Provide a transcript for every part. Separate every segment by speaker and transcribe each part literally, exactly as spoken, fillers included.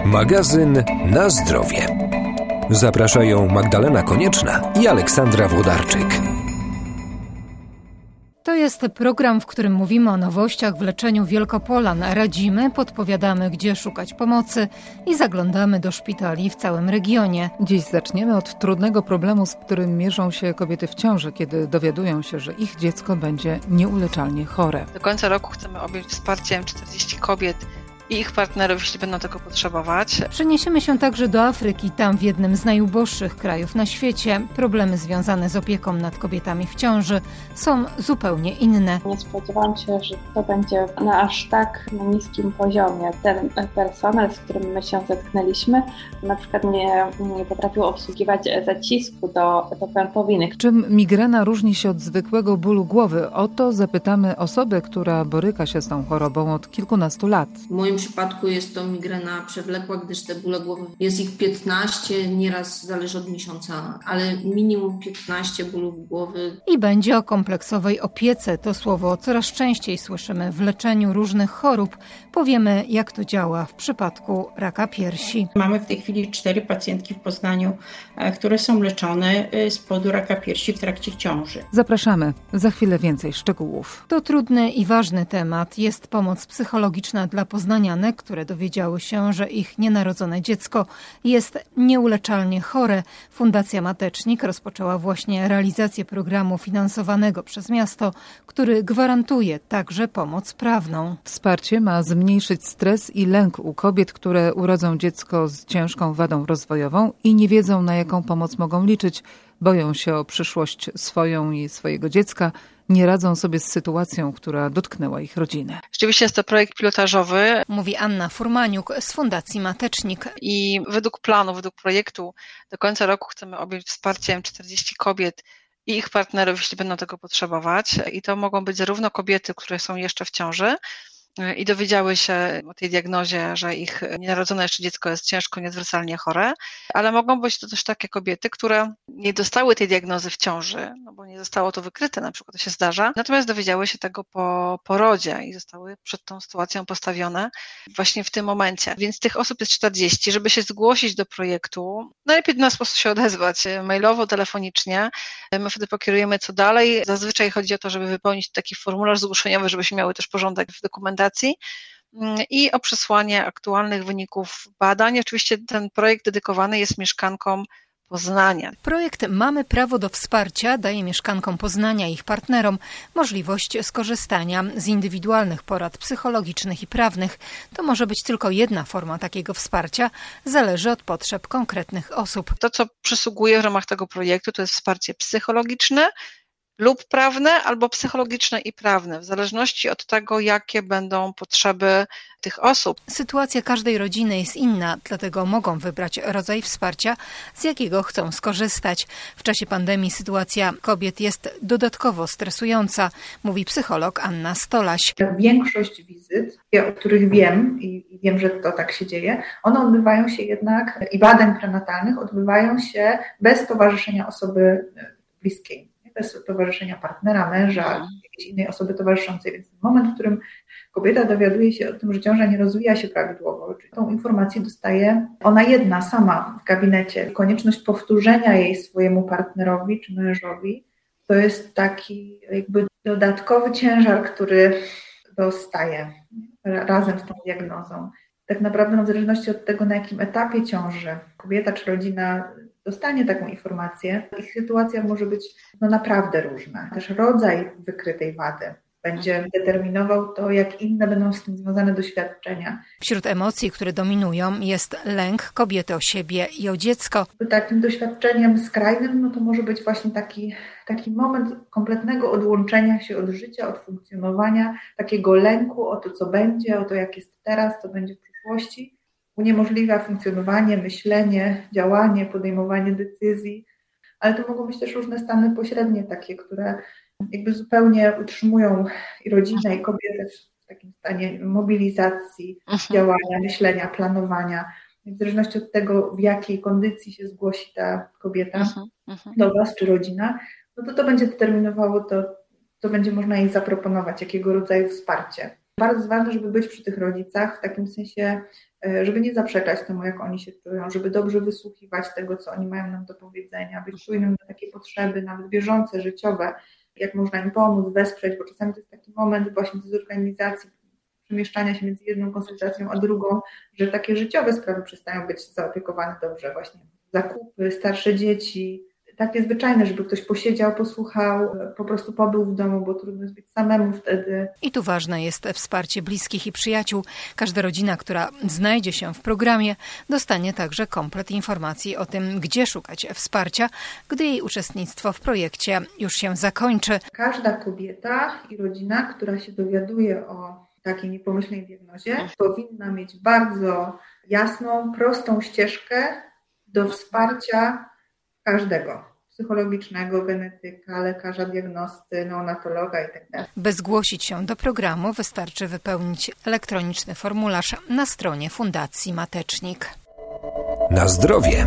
Speaker 1: Magazyn Na zdrowie. Zapraszają Magdalena Konieczna i Aleksandra Włodarczyk.
Speaker 2: To jest program, w którym mówimy o nowościach w leczeniu Wielkopolan. Radzimy, podpowiadamy, gdzie szukać pomocy i zaglądamy do szpitali w całym regionie.
Speaker 3: Dziś zaczniemy od trudnego problemu, z którym mierzą się kobiety w ciąży, kiedy dowiadują się, że ich dziecko będzie nieuleczalnie chore.
Speaker 4: Do końca roku chcemy objąć wsparciem czterdzieści kobiet i ich partnerów, jeśli będą tego potrzebować.
Speaker 2: Przeniesiemy się także do Afryki. Tam w jednym z najuboższych krajów na świecie problemy związane z opieką nad kobietami w ciąży są zupełnie inne.
Speaker 5: Nie spodziewałam się, że to będzie na aż tak niskim poziomie. Ten personel, z którym my się zetknęliśmy, na przykład nie, nie potrafił obsługiwać zacisku do, do pępowiny.
Speaker 3: Czym migrena różni się od zwykłego bólu głowy? O to zapytamy osobę, która boryka się z tą chorobą od kilkunastu lat.
Speaker 6: W moim przypadku jest to migrena przewlekła, gdyż te bóle głowy jest ich piętnaście, nieraz zależy od miesiąca, ale minimum piętnaście bólów głowy.
Speaker 2: I będzie o kompleksowej opiece. To słowo coraz częściej słyszymy w leczeniu różnych chorób. Powiemy, jak to działa w przypadku raka piersi.
Speaker 7: Mamy w tej chwili cztery pacjentki w Poznaniu, które są leczone z powodu raka piersi w trakcie ciąży.
Speaker 3: Zapraszamy. Za chwilę więcej szczegółów.
Speaker 2: To trudny i ważny temat. Jest pomoc psychologiczna dla poznanianek, które dowiedziały się, że ich nienarodzone dziecko jest nieuleczalnie chore. Fundacja Matecznik rozpoczęła właśnie realizację programu finansowanego przez miasto, który gwarantuje także pomoc prawną.
Speaker 3: Wsparcie ma zmniejszyć stres i lęk u kobiet, które urodzą dziecko z ciężką wadą rozwojową i nie wiedzą, na jaką pomoc mogą liczyć. Boją się o przyszłość swoją i swojego dziecka, nie radzą sobie z sytuacją, która dotknęła ich rodzinę.
Speaker 4: Rzeczywiście jest to projekt pilotażowy,
Speaker 2: mówi Anna Furmaniuk z Fundacji Matecznik.
Speaker 4: I według planu, według projektu do końca roku chcemy objąć wsparciem czterdzieści kobiet i ich partnerów, jeśli będą tego potrzebować. I to mogą być zarówno kobiety, które są jeszcze w ciąży i dowiedziały się o tej diagnozie, że ich nienarodzone jeszcze dziecko jest ciężko, nieodwracalnie chore, ale mogą być to też takie kobiety, które nie dostały tej diagnozy w ciąży, no bo nie zostało to wykryte, na przykład to się zdarza, natomiast dowiedziały się tego po porodzie i zostały przed tą sytuacją postawione właśnie w tym momencie. Więc tych osób jest czterdzieści. Żeby się zgłosić do projektu, najlepiej do nas po prostu się odezwać mailowo, telefonicznie. My wtedy pokierujemy co dalej. Zazwyczaj chodzi o to, żeby wypełnić taki formularz zgłoszeniowy, żebyśmy miały też porządek w dokumentacji i o przesłanie aktualnych wyników badań. Oczywiście ten projekt dedykowany jest mieszkankom Poznania.
Speaker 2: Projekt Mamy prawo do wsparcia daje mieszkankom Poznania i ich partnerom możliwość skorzystania z indywidualnych porad psychologicznych i prawnych. To może być tylko jedna forma takiego wsparcia, zależy od potrzeb konkretnych osób.
Speaker 4: To, co przysługuje w ramach tego projektu, to jest wsparcie psychologiczne lub prawne, albo psychologiczne i prawne, w zależności od tego, jakie będą potrzeby tych osób.
Speaker 2: Sytuacja każdej rodziny jest inna, dlatego mogą wybrać rodzaj wsparcia, z jakiego chcą skorzystać. W czasie pandemii sytuacja kobiet jest dodatkowo stresująca, mówi psycholog Anna Stolaś.
Speaker 8: Większość wizyt, o których wiem i wiem, że to tak się dzieje, one odbywają się jednak i badań prenatalnych odbywają się bez towarzyszenia osoby bliskiej. Bez towarzyszenia partnera, męża, jakiejś innej osoby towarzyszącej. Więc moment, w którym kobieta dowiaduje się o tym, że ciąża nie rozwija się prawidłowo, czyli tą informację dostaje ona jedna, sama w gabinecie. Konieczność powtórzenia jej swojemu partnerowi czy mężowi, to jest taki jakby dodatkowy ciężar, który dostaje razem z tą diagnozą. Tak naprawdę w zależności od tego, na jakim etapie ciąży kobieta czy rodzina dostanie taką informację, ich sytuacja może być no, naprawdę różna. Też rodzaj wykrytej wady będzie determinował to, jak inne będą z tym związane doświadczenia.
Speaker 2: Wśród emocji, które dominują, jest lęk kobiety o siebie i o dziecko.
Speaker 8: Takim doświadczeniem skrajnym no to może być właśnie taki, taki moment kompletnego odłączenia się od życia, od funkcjonowania, takiego lęku o to, co będzie, o to, jak jest teraz, co będzie w przyszłości. Uniemożliwia funkcjonowanie, myślenie, działanie, podejmowanie decyzji, ale to mogą być też różne stany pośrednie takie, które jakby zupełnie utrzymują i rodzinę, i kobietę w takim stanie mobilizacji, uh-huh. działania, myślenia, planowania. W zależności od tego, w jakiej kondycji się zgłosi ta kobieta uh-huh. Uh-huh. do Was czy rodzina, no to to będzie determinowało to, co będzie można jej zaproponować, jakiego rodzaju wsparcie. Bardzo jest ważne, żeby być przy tych rodzicach, w takim sensie, żeby nie zaprzeczać temu, jak oni się czują, żeby dobrze wysłuchiwać tego, co oni mają nam do powiedzenia, być czujnym na takie potrzeby, nawet bieżące, życiowe, jak można im pomóc, wesprzeć, bo czasami to jest taki moment właśnie dezorganizacji, przemieszczania się między jedną konsultacją a drugą, że takie życiowe sprawy przestają być zaopiekowane dobrze, właśnie zakupy, starsze dzieci, takie zwyczajne, żeby ktoś posiedział, posłuchał, po prostu pobył w domu, bo trudno jest być samemu wtedy.
Speaker 2: I tu ważne jest wsparcie bliskich i przyjaciół. Każda rodzina, która znajdzie się w programie, dostanie także komplet informacji o tym, gdzie szukać wsparcia, gdy jej uczestnictwo w projekcie już się zakończy.
Speaker 8: Każda kobieta i rodzina, która się dowiaduje o takiej niepomyślnej diagnozie, powinna mieć bardzo jasną, prostą ścieżkę do wsparcia każdego. Psychologicznego, genetyka, lekarza, diagnosty, neonatologa itd.
Speaker 2: By zgłosić się do programu, wystarczy wypełnić elektroniczny formularz na stronie Fundacji Matecznik.
Speaker 1: Na zdrowie.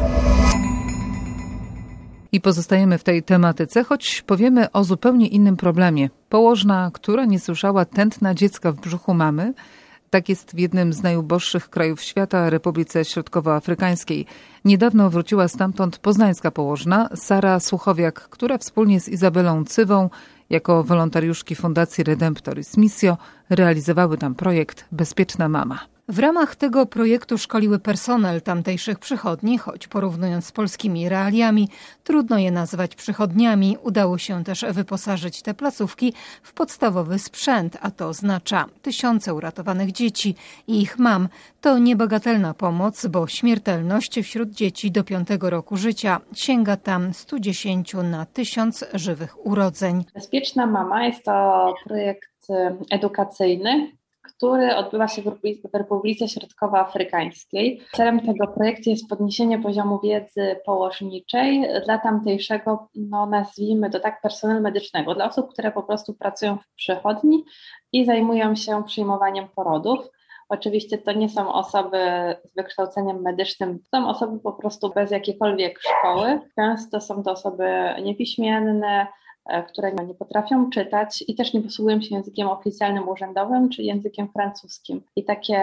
Speaker 3: I pozostajemy w tej tematyce, choć powiemy o zupełnie innym problemie. Położna, która nie słyszała tętna dziecka w brzuchu mamy, tak jest w jednym z najuboższych krajów świata, Republice Środkowoafrykańskiej. Niedawno wróciła stamtąd poznańska położna Sara Słuchowiak, która wspólnie z Izabelą Cywą jako wolontariuszki Fundacji Redemptoris Missio realizowały tam projekt Bezpieczna Mama.
Speaker 2: W ramach tego projektu szkoliły personel tamtejszych przychodni, choć porównując z polskimi realiami, trudno je nazwać przychodniami. Udało się też wyposażyć te placówki w podstawowy sprzęt, a to oznacza tysiące uratowanych dzieci i ich mam. To niebagatelna pomoc, bo śmiertelność wśród dzieci do piątego roku życia sięga tam sto dziesięć na tysiąc żywych urodzeń.
Speaker 5: Bezpieczna Mama jest to projekt edukacyjny, który odbywa się w Republice Środkowoafrykańskiej. Celem tego projektu jest podniesienie poziomu wiedzy położniczej dla tamtejszego, no nazwijmy to tak, personelu medycznego, dla osób, które po prostu pracują w przychodni i zajmują się przyjmowaniem porodów. Oczywiście to nie są osoby z wykształceniem medycznym, to są osoby po prostu bez jakiejkolwiek szkoły. Często są to osoby niepiśmienne, które nie potrafią czytać i też nie posługują się językiem oficjalnym urzędowym, czy językiem francuskim. I takie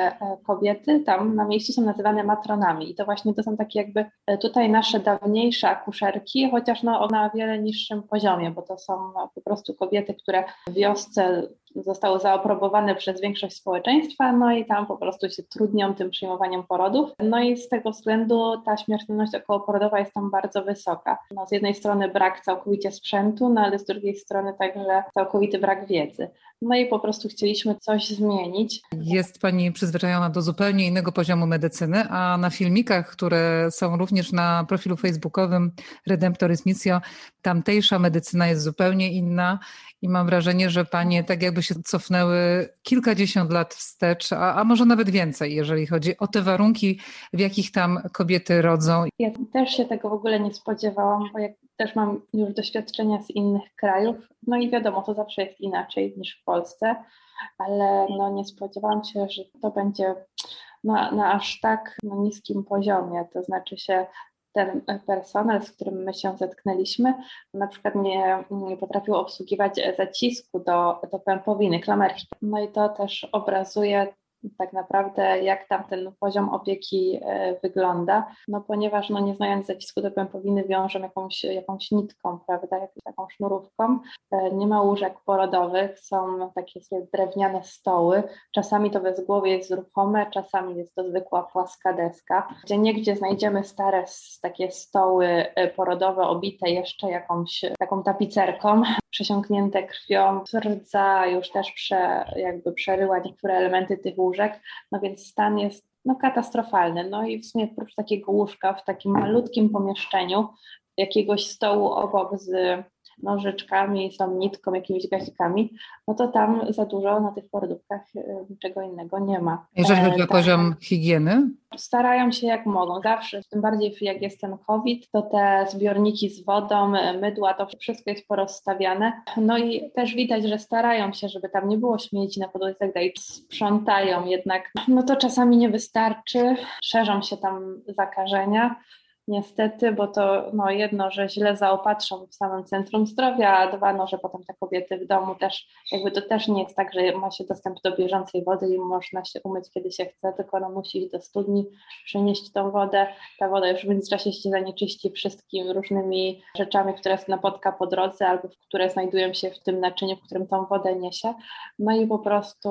Speaker 5: kobiety tam na miejscu są nazywane matronami. I to właśnie to są takie jakby tutaj nasze dawniejsze akuszerki, chociaż no na wiele niższym poziomie, bo to są po prostu kobiety, które w wiosce zostały zaaprobowane przez większość społeczeństwa, no i tam po prostu się trudnią tym przyjmowaniem porodów. No i z tego względu ta śmiertelność okołoporodowa jest tam bardzo wysoka. No z jednej strony brak całkowicie sprzętu, no ale z drugiej strony także całkowity brak wiedzy. No i po prostu chcieliśmy coś zmienić.
Speaker 3: Jest Pani przyzwyczajona do zupełnie innego poziomu medycyny, a na filmikach, które są również na profilu facebookowym Redemptoris Missio, tamtejsza medycyna jest zupełnie inna i mam wrażenie, że Panie tak jakby się cofnęły kilkadziesiąt lat wstecz, a, a może nawet więcej, jeżeli chodzi o te warunki, w jakich tam kobiety rodzą.
Speaker 5: Ja też się tego w ogóle nie spodziewałam, bo jak też mam już doświadczenia z innych krajów, no i wiadomo, to zawsze jest inaczej niż w Polsce, ale no nie spodziewałam się, że to będzie na, na aż tak no, niskim poziomie, to znaczy się ten personel, z którym my się zetknęliśmy, na przykład nie, nie potrafił obsługiwać zacisku do, do pępowiny, klamerki. No i to też obrazuje tak naprawdę, jak tam ten poziom opieki wygląda, no ponieważ no nie znając zacisku do pępowiny wiążą jakąś, jakąś nitką, prawda, jakąś taką sznurówką. Nie ma łóżek porodowych, są takie drewniane stoły, czasami to bezgłowie jest ruchome, czasami jest to zwykła płaska deska. Gdzie niegdzie znajdziemy stare takie stoły porodowe obite jeszcze jakąś taką tapicerką, przesiąknięte krwią, rdza już też prze, jakby przeryła niektóre elementy tych łóżek, no więc stan jest no, katastrofalny. No i w sumie oprócz takiego łóżka w takim malutkim pomieszczeniu, jakiegoś stołu obok z nożyczkami, z tą nitką, jakimiś gazikami, no to tam za dużo na tych porodówkach niczego innego nie ma.
Speaker 3: Jeżeli chodzi o poziom higieny?
Speaker 5: Starają się jak mogą, zawsze, tym bardziej jak jest ten COVID, to te zbiorniki z wodą, mydła, to wszystko jest porozstawiane. No i też widać, że starają się, żeby tam nie było śmieci na podłodze i tak dalej. Sprzątają jednak, no to czasami nie wystarczy, szerzą się tam zakażenia. niestety, bo to no jedno, że źle zaopatrzą w samym centrum zdrowia, a dwa, no, że potem te kobiety w domu też, jakby to też nie jest tak, że ma się dostęp do bieżącej wody i można się umyć kiedy się chce, tylko no musi iść do studni, przynieść tą wodę, ta woda już w międzyczasie się zanieczyści wszystkimi różnymi rzeczami, które napotka po drodze albo które znajdują się w tym naczyniu, w którym tą wodę niesie, no i po prostu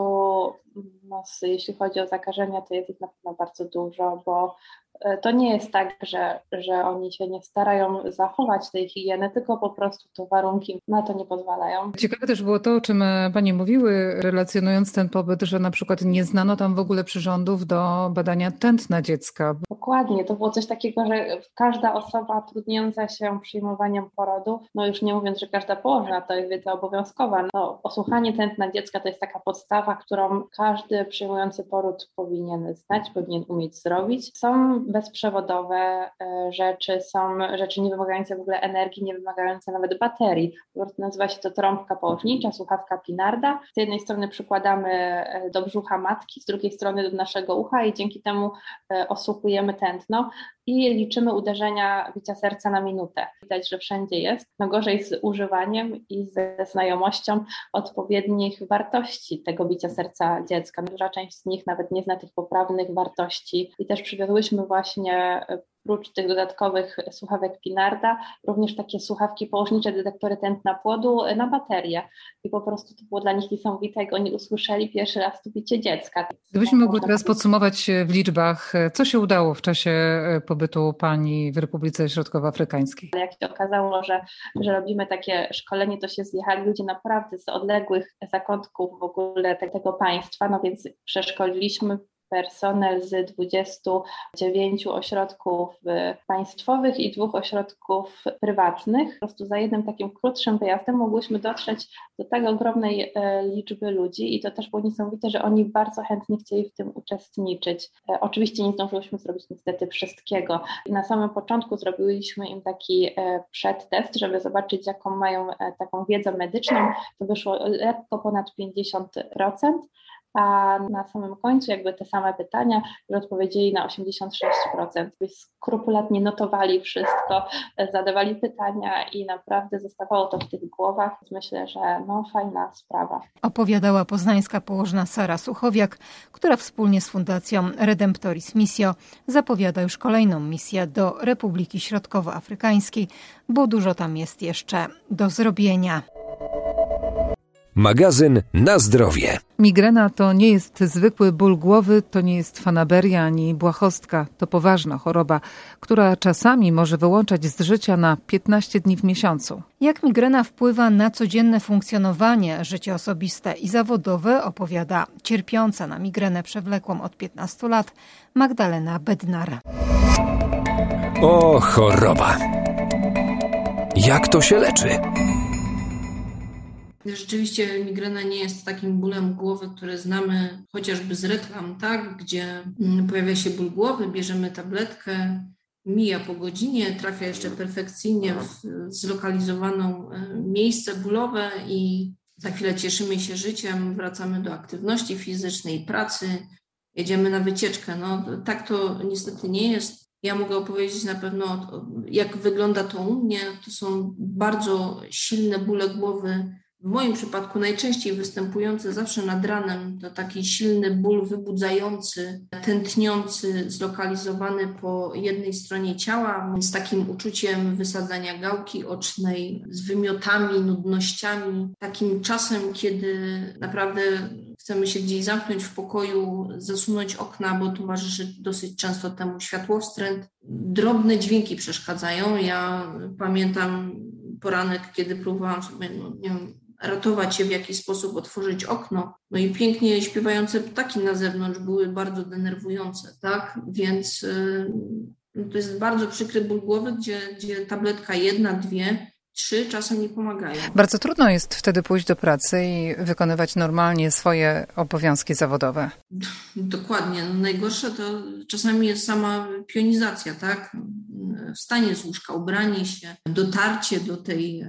Speaker 5: no, jeśli chodzi o zakażenia, to jest ich na pewno bardzo dużo, bo to nie jest tak, że, że oni się nie starają zachować tej higieny, tylko po prostu to warunki na to nie pozwalają.
Speaker 3: Ciekawe też było to, o czym Panie mówiły, relacjonując ten pobyt, że na przykład nie znano tam w ogóle przyrządów do badania tętna dziecka.
Speaker 5: Dokładnie, to było coś takiego, że każda osoba trudniąca się przyjmowaniem porodów, no już nie mówiąc, że każda położna, to jest wiedza obowiązkowa, no osłuchanie tętna dziecka to jest taka podstawa, którą każdy przyjmujący poród powinien znać, powinien umieć zrobić. Są bezprzewodowe rzeczy, są rzeczy nie wymagające w ogóle energii, nie wymagające nawet baterii. Po prostu nazywa się to trąbka położnicza, słuchawka Pinarda. Z jednej strony przykładamy do brzucha matki, z drugiej strony do naszego ucha i dzięki temu osłuchujemy tętno i liczymy uderzenia bicia serca na minutę. Widać, że wszędzie jest. No gorzej z używaniem i ze znajomością odpowiednich wartości tego bicia serca dziecka. Duża część z nich nawet nie zna tych poprawnych wartości i też przywiozłyśmy właśnie oprócz tych dodatkowych słuchawek Pinarda, również takie słuchawki położnicze, detektory tętna płodu na baterię. I po prostu to było dla nich niesamowite, jak oni usłyszeli pierwszy raz to bicie dziecka.
Speaker 3: Gdybyśmy mogły teraz podsumować w liczbach, co się udało w czasie pobytu Pani w Republice Środkowoafrykańskiej?
Speaker 5: Jak się okazało, że, że robimy takie szkolenie, to się zjechali ludzie naprawdę z odległych zakątków w ogóle tego państwa, no więc przeszkoliliśmy personel z dwudziestu dziewięciu ośrodków państwowych i dwóch ośrodków prywatnych. Po prostu za jednym takim krótszym wyjazdem mogłyśmy dotrzeć do tak ogromnej liczby ludzi i to też było niesamowite, że oni bardzo chętnie chcieli w tym uczestniczyć. Oczywiście nie zdążyłyśmy zrobić niestety wszystkiego. I na samym początku zrobiliśmy im taki przedtest, żeby zobaczyć, jaką mają taką wiedzę medyczną. To wyszło lekko ponad pięćdziesiąt procent. A na samym końcu jakby te same pytania, że odpowiedzieli na osiemdziesiąt sześć procent. Skrupulatnie notowali wszystko, zadawali pytania i naprawdę zostawało to w tych głowach. Myślę, że no fajna sprawa.
Speaker 2: Opowiadała poznańska położna Sara Suchowiak, która wspólnie z Fundacją Redemptoris Missio zapowiada już kolejną misję do Republiki Środkowoafrykańskiej, bo dużo tam jest jeszcze do zrobienia.
Speaker 1: Magazyn Na zdrowie.
Speaker 3: Migrena to nie jest zwykły ból głowy, to nie jest fanaberia ani błahostka. To poważna choroba, która czasami może wyłączać z życia na piętnaście dni w miesiącu.
Speaker 2: Jak migrena wpływa na codzienne funkcjonowanie, życie osobiste i zawodowe, opowiada cierpiąca na migrenę przewlekłą od piętnastu lat Magdalena Bednar.
Speaker 1: O, choroba. Jak to się leczy?
Speaker 6: Rzeczywiście migrena nie jest takim bólem głowy, który znamy chociażby z reklam, tak? Gdzie pojawia się ból głowy, bierzemy tabletkę, mija po godzinie, trafia jeszcze perfekcyjnie w zlokalizowane miejsce bólowe i za chwilę cieszymy się życiem, wracamy do aktywności fizycznej, pracy, jedziemy na wycieczkę. No, tak to niestety nie jest. Ja mogę opowiedzieć na pewno, jak wygląda to u mnie. To są bardzo silne bóle głowy. W moim przypadku najczęściej występujący zawsze nad ranem, to taki silny ból wybudzający, tętniący, zlokalizowany po jednej stronie ciała, z takim uczuciem wysadzania gałki ocznej, z wymiotami, nudnościami, takim czasem, kiedy naprawdę chcemy się gdzieś zamknąć w pokoju, zasunąć okna, bo towarzyszy dosyć często temu światłowstręt. Drobne dźwięki przeszkadzają. Ja pamiętam poranek, kiedy próbowałam sobie, no, nie wiem, ratować się w jakiś sposób, otworzyć okno. No i pięknie śpiewające ptaki na zewnątrz były bardzo denerwujące, tak? Więc yy, to jest bardzo przykry ból głowy, gdzie, gdzie tabletka jedna, dwie, trzy czasem nie pomagają.
Speaker 3: Bardzo trudno jest wtedy pójść do pracy i wykonywać normalnie swoje obowiązki zawodowe.
Speaker 6: Dokładnie. No najgorsze to czasami jest sama pionizacja, tak? wstanie z łóżka, ubranie się, dotarcie do tej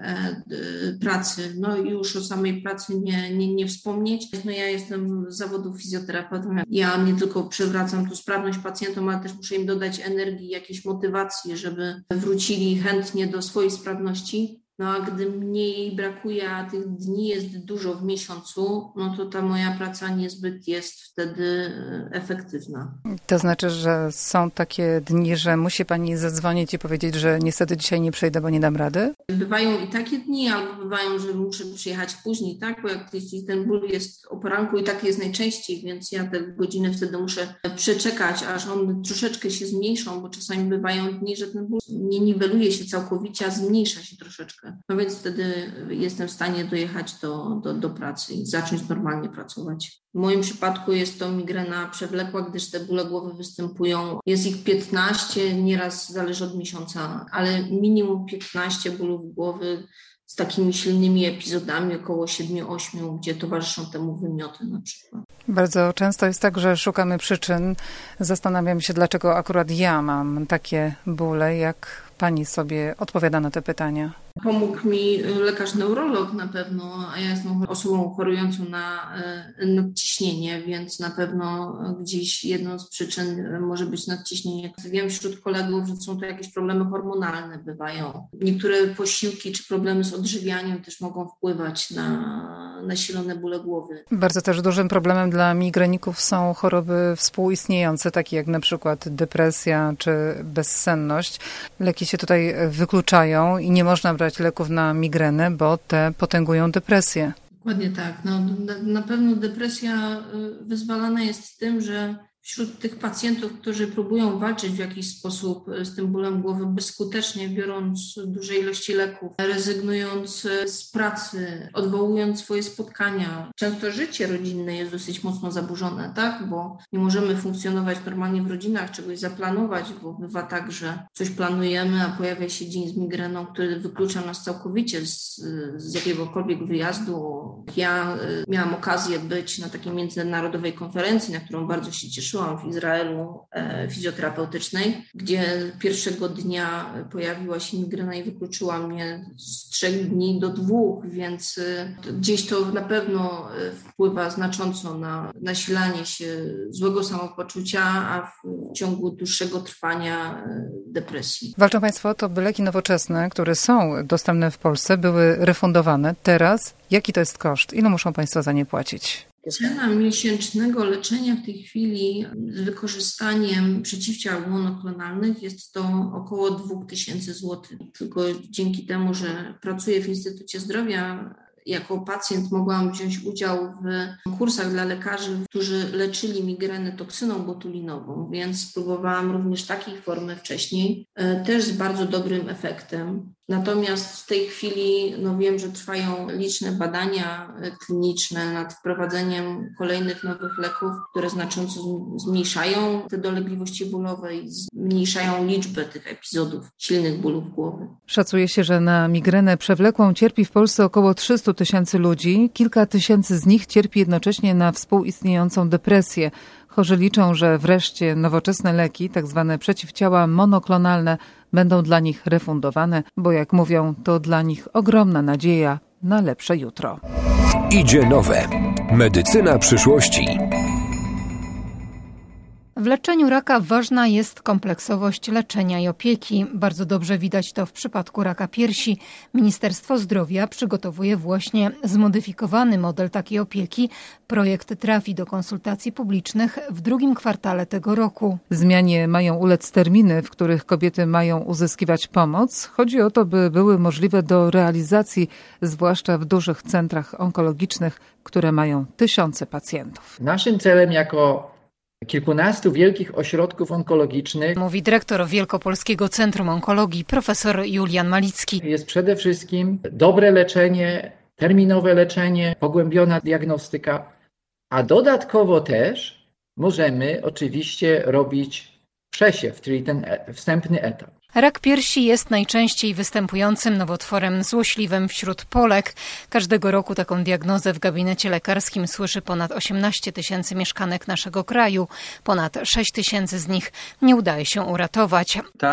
Speaker 6: pracy, no i już o samej pracy nie, nie, nie wspomnieć. No ja jestem z zawodu fizjoterapeutą. Ja nie tylko przywracam tu sprawność pacjentom, ale też muszę im dodać energii, jakiejś motywacji, żeby wrócili chętnie do swojej sprawności. No a gdy mnie jej brakuje, a tych dni jest dużo w miesiącu, no to ta moja praca niezbyt jest wtedy efektywna.
Speaker 3: To znaczy, że są takie dni, że musi pani zadzwonić i powiedzieć, że niestety dzisiaj nie przyjdę, bo nie dam rady?
Speaker 6: Bywają i takie dni, albo bywają, że muszę przyjechać później, tak? Bo jak jeśli ten ból jest o poranku i tak jest najczęściej, więc ja te godziny wtedy muszę przeczekać, aż one troszeczkę się zmniejszą, bo czasami bywają dni, że ten ból nie niweluje się całkowicie, a zmniejsza się troszeczkę. No więc wtedy jestem w stanie dojechać do, do, do pracy i zacząć normalnie pracować. W moim przypadku jest to migrena przewlekła, gdyż te bóle głowy występują. Jest ich piętnaście, nieraz zależy od miesiąca, ale minimum piętnaście bólów głowy z takimi silnymi epizodami, około siedem osiem, gdzie towarzyszą temu wymioty na przykład.
Speaker 3: Bardzo często jest tak, że szukamy przyczyn. Zastanawiam się, dlaczego akurat ja mam takie bóle, jak pani sobie odpowiada na te pytania.
Speaker 6: Pomógł mi lekarz neurolog na pewno, a ja jestem osobą chorującą na nadciśnienie, więc na pewno gdzieś jedną z przyczyn może być nadciśnienie. Wiem wśród kolegów, że są to jakieś problemy hormonalne bywają. Niektóre posiłki czy problemy z odżywianiem też mogą wpływać na nasilone bóle głowy.
Speaker 3: Bardzo też dużym problemem dla migreników są choroby współistniejące, takie jak na przykład depresja czy bezsenność. Leki się tutaj wykluczają i nie można brać leków na migrenę, bo te potęgują depresję.
Speaker 6: Dokładnie tak. No, na, na pewno depresja wyzwalana jest tym, że wśród tych pacjentów, którzy próbują walczyć w jakiś sposób z tym bólem głowy bezskutecznie, biorąc duże ilości leków, rezygnując z pracy, odwołując swoje spotkania. Często życie rodzinne jest dosyć mocno zaburzone, tak? Bo nie możemy funkcjonować normalnie w rodzinach, czegoś zaplanować, bo bywa tak, że coś planujemy, a pojawia się dzień z migreną, który wyklucza nas całkowicie z, z jakiegokolwiek wyjazdu. Ja miałam okazję być na takiej międzynarodowej konferencji, na którą bardzo się cieszyłam, w Izraelu e, fizjoterapeutycznej, gdzie pierwszego dnia pojawiła się migrena i wykluczyła mnie z trzech dni do dwóch, więc e, gdzieś to na pewno wpływa znacząco na nasilanie się złego samopoczucia, a w ciągu dłuższego trwania e, depresji.
Speaker 3: Walczą państwo o to, by leki nowoczesne, które są dostępne w Polsce, były refundowane. Teraz jaki to jest koszt? Ile muszą państwo za nie płacić?
Speaker 6: Cena miesięcznego leczenia w tej chwili z wykorzystaniem przeciwciał monoklonalnych jest to około dwa tysiące złotych. Tylko dzięki temu, że pracuję w Instytucie Zdrowia, jako pacjent mogłam wziąć udział w kursach dla lekarzy, którzy leczyli migrenę toksyną botulinową, więc spróbowałam również takiej formy wcześniej, też z bardzo dobrym efektem. Natomiast w tej chwili no wiem, że trwają liczne badania kliniczne nad wprowadzeniem kolejnych nowych leków, które znacząco zmniejszają te dolegliwości bólowe i zmniejszają liczbę tych epizodów silnych bólów głowy.
Speaker 3: Szacuje się, że na migrenę przewlekłą cierpi w Polsce około trzysta tysięcy ludzi. Kilka tysięcy z nich cierpi jednocześnie na współistniejącą depresję. Chorzy liczą, że wreszcie nowoczesne leki, tak zwane przeciwciała monoklonalne, będą dla nich refundowane, bo jak mówią, to dla nich ogromna nadzieja na lepsze jutro.
Speaker 1: Idzie nowe. Medycyna przyszłości.
Speaker 2: W leczeniu raka ważna jest kompleksowość leczenia i opieki. Bardzo dobrze widać to w przypadku raka piersi. Ministerstwo Zdrowia przygotowuje właśnie zmodyfikowany model takiej opieki. Projekt trafi do konsultacji publicznych w drugim kwartale tego roku.
Speaker 3: Zmianie mają ulec terminy, w których kobiety mają uzyskiwać pomoc. Chodzi o to, by były możliwe do realizacji, zwłaszcza w dużych centrach onkologicznych, które mają tysiące pacjentów.
Speaker 9: Naszym celem jako kilkunastu wielkich ośrodków onkologicznych,
Speaker 2: mówi dyrektor Wielkopolskiego Centrum Onkologii profesor Julian Malicki,
Speaker 9: jest przede wszystkim dobre leczenie, terminowe leczenie, pogłębiona diagnostyka, a dodatkowo też możemy oczywiście robić przesiew, czyli ten wstępny etap.
Speaker 2: Rak piersi jest najczęściej występującym nowotworem złośliwym wśród Polek. Każdego roku taką diagnozę w gabinecie lekarskim słyszy ponad osiemnaście tysięcy mieszkanek naszego kraju. Ponad sześć tysięcy z nich nie udaje się uratować.
Speaker 10: Ta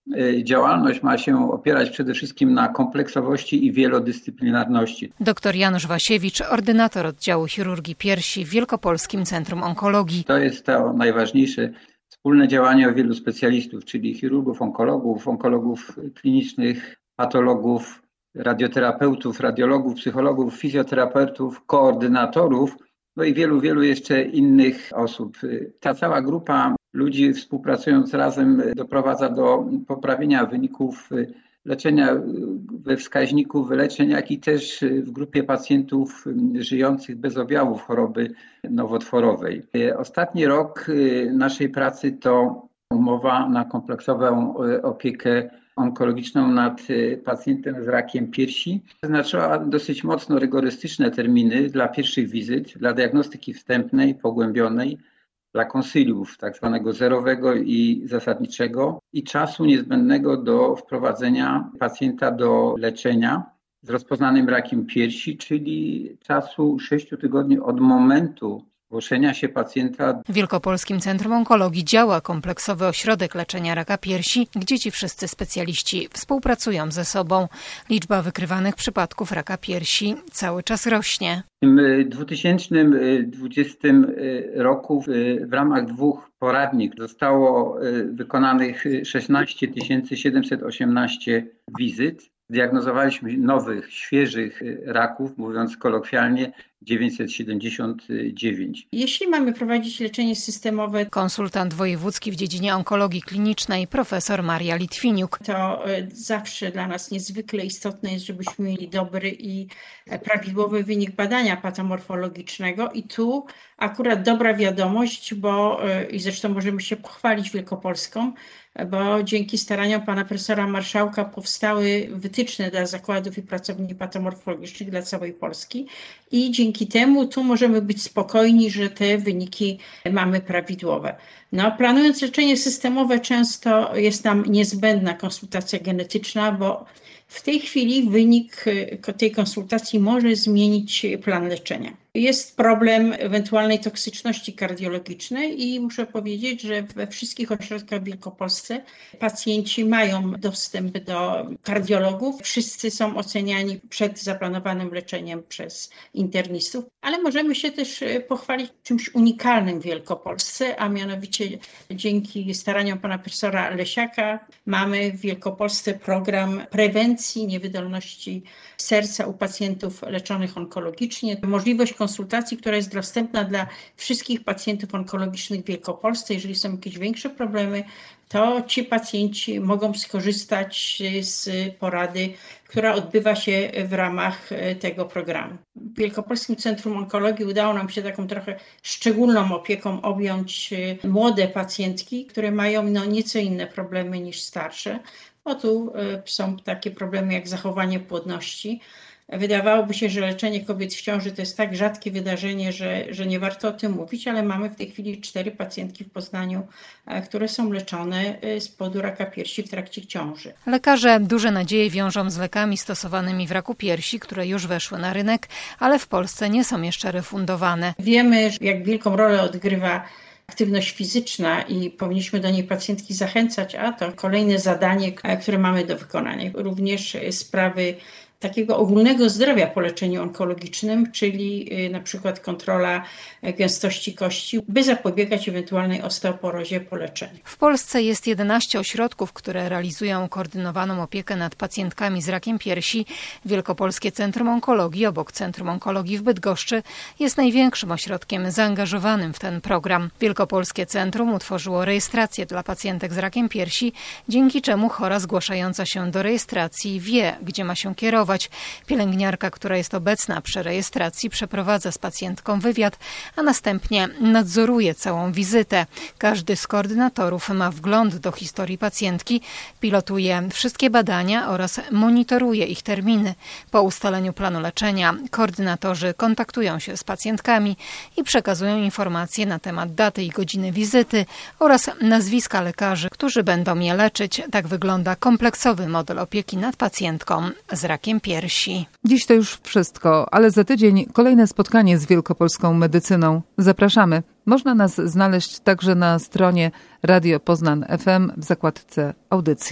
Speaker 10: działalność ma się opierać przede wszystkim na kompleksowości i wielodyscyplinarności.
Speaker 2: Doktor Janusz Wasiewicz, ordynator oddziału chirurgii piersi w Wielkopolskim Centrum Onkologii.
Speaker 10: To jest to najważniejsze wspólne działanie wielu specjalistów, czyli chirurgów, onkologów, onkologów klinicznych, patologów, radioterapeutów, radiologów, psychologów, fizjoterapeutów, koordynatorów, no i wielu, wielu jeszcze innych osób. Ta cała grupa ludzi współpracując razem doprowadza do poprawienia wyników leczenia we wskaźniku wyleczeń, jak i też w grupie pacjentów żyjących bez objawów choroby nowotworowej. Ostatni rok naszej pracy to umowa na kompleksową opiekę onkologiczną nad pacjentem z rakiem piersi. Wyznaczyła dosyć mocno rygorystyczne terminy dla pierwszych wizyt, dla diagnostyki wstępnej, pogłębionej, dla konsyliów tak zwanego zerowego i zasadniczego i czasu niezbędnego do wprowadzenia pacjenta do leczenia z rozpoznanym rakiem piersi, czyli czasu sześciu tygodni od momentu zgłoszenia się pacjenta.
Speaker 2: W Wielkopolskim Centrum Onkologii działa kompleksowy ośrodek leczenia raka piersi, gdzie ci wszyscy specjaliści współpracują ze sobą. Liczba wykrywanych przypadków raka piersi cały czas rośnie.
Speaker 10: W dwa tysiące dwudziestym roku w ramach dwóch poradnik zostało wykonanych szesnaście tysięcy siedemset osiemnaście wizyt. Zdiagnozowaliśmy nowych, świeżych raków, mówiąc kolokwialnie, dziewięćset siedemdziesiąt dziewięć.
Speaker 7: Jeśli mamy prowadzić leczenie systemowe,
Speaker 2: konsultant wojewódzki w dziedzinie onkologii klinicznej profesor Maria Litwiniuk.
Speaker 7: To zawsze dla nas niezwykle istotne jest, żebyśmy mieli dobry i prawidłowy wynik badania patomorfologicznego i tu akurat dobra wiadomość, bo i zresztą możemy się pochwalić Wielkopolską, bo dzięki staraniom pana profesora Marszałka powstały wytyczne dla zakładów i pracowni patomorfologicznych dla całej Polski i dzięki temu tu możemy być spokojni, że te wyniki mamy prawidłowe. No, planując leczenie systemowe często jest nam niezbędna konsultacja genetyczna, bo w tej chwili wynik tej konsultacji może zmienić plan leczenia. Jest problem ewentualnej toksyczności kardiologicznej i muszę powiedzieć, że we wszystkich ośrodkach w Wielkopolsce pacjenci mają dostęp do kardiologów. Wszyscy są oceniani przed zaplanowanym leczeniem przez internistów, ale możemy się też pochwalić czymś unikalnym w Wielkopolsce, a mianowicie dzięki staraniom pana profesora Lesiaka mamy w Wielkopolsce program prewencji niewydolności serca u pacjentów leczonych onkologicznie. Możliwość konsultacji, która jest dostępna dla wszystkich pacjentów onkologicznych w Wielkopolsce. Jeżeli są jakieś większe problemy, to ci pacjenci mogą skorzystać z porady, która odbywa się w ramach tego programu. W Wielkopolskim Centrum Onkologii udało nam się taką trochę szczególną opieką objąć młode pacjentki, które mają no, nieco inne problemy niż starsze. Bo tu są takie problemy jak zachowanie płodności. Wydawałoby się, że leczenie kobiet w ciąży to jest tak rzadkie wydarzenie, że, że nie warto o tym mówić, ale mamy w tej chwili cztery pacjentki w Poznaniu, które są leczone z powodu raka piersi w trakcie ciąży.
Speaker 2: Lekarze duże nadzieje wiążą z lekami stosowanymi w raku piersi, które już weszły na rynek, ale w Polsce nie są jeszcze refundowane.
Speaker 7: Wiemy, jak wielką rolę odgrywa aktywność fizyczna i powinniśmy do niej pacjentki zachęcać, a to kolejne zadanie, które mamy do wykonania. Również sprawy takiego ogólnego zdrowia po leczeniu onkologicznym, czyli na przykład kontrola gęstości kości, by zapobiegać ewentualnej osteoporozie po leczeniu.
Speaker 2: W Polsce jest jedenaście ośrodków, które realizują koordynowaną opiekę nad pacjentkami z rakiem piersi. Wielkopolskie Centrum Onkologii obok Centrum Onkologii w Bydgoszczy jest największym ośrodkiem zaangażowanym w ten program. Wielkopolskie Centrum utworzyło rejestrację dla pacjentek z rakiem piersi, dzięki czemu chora zgłaszająca się do rejestracji wie, gdzie ma się kierować. Pielęgniarka, która jest obecna przy rejestracji, przeprowadza z pacjentką wywiad, a następnie nadzoruje całą wizytę. Każdy z koordynatorów ma wgląd do historii pacjentki, pilotuje wszystkie badania oraz monitoruje ich terminy. Po ustaleniu planu leczenia koordynatorzy kontaktują się z pacjentkami i przekazują informacje na temat daty i godziny wizyty oraz nazwiska lekarzy, którzy będą je leczyć. Tak wygląda kompleksowy model opieki nad pacjentką z rakiem piersi.
Speaker 3: Dziś to już wszystko, ale za tydzień kolejne spotkanie z wielkopolską medycyną. Zapraszamy. Można nas znaleźć także na stronie Radio Poznań F M w zakładce Audycje.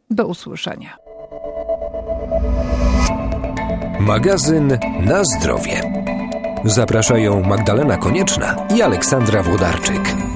Speaker 3: Do usłyszenia.
Speaker 1: Magazyn Na zdrowie. Zapraszają Magdalena Konieczna i Aleksandra Włodarczyk.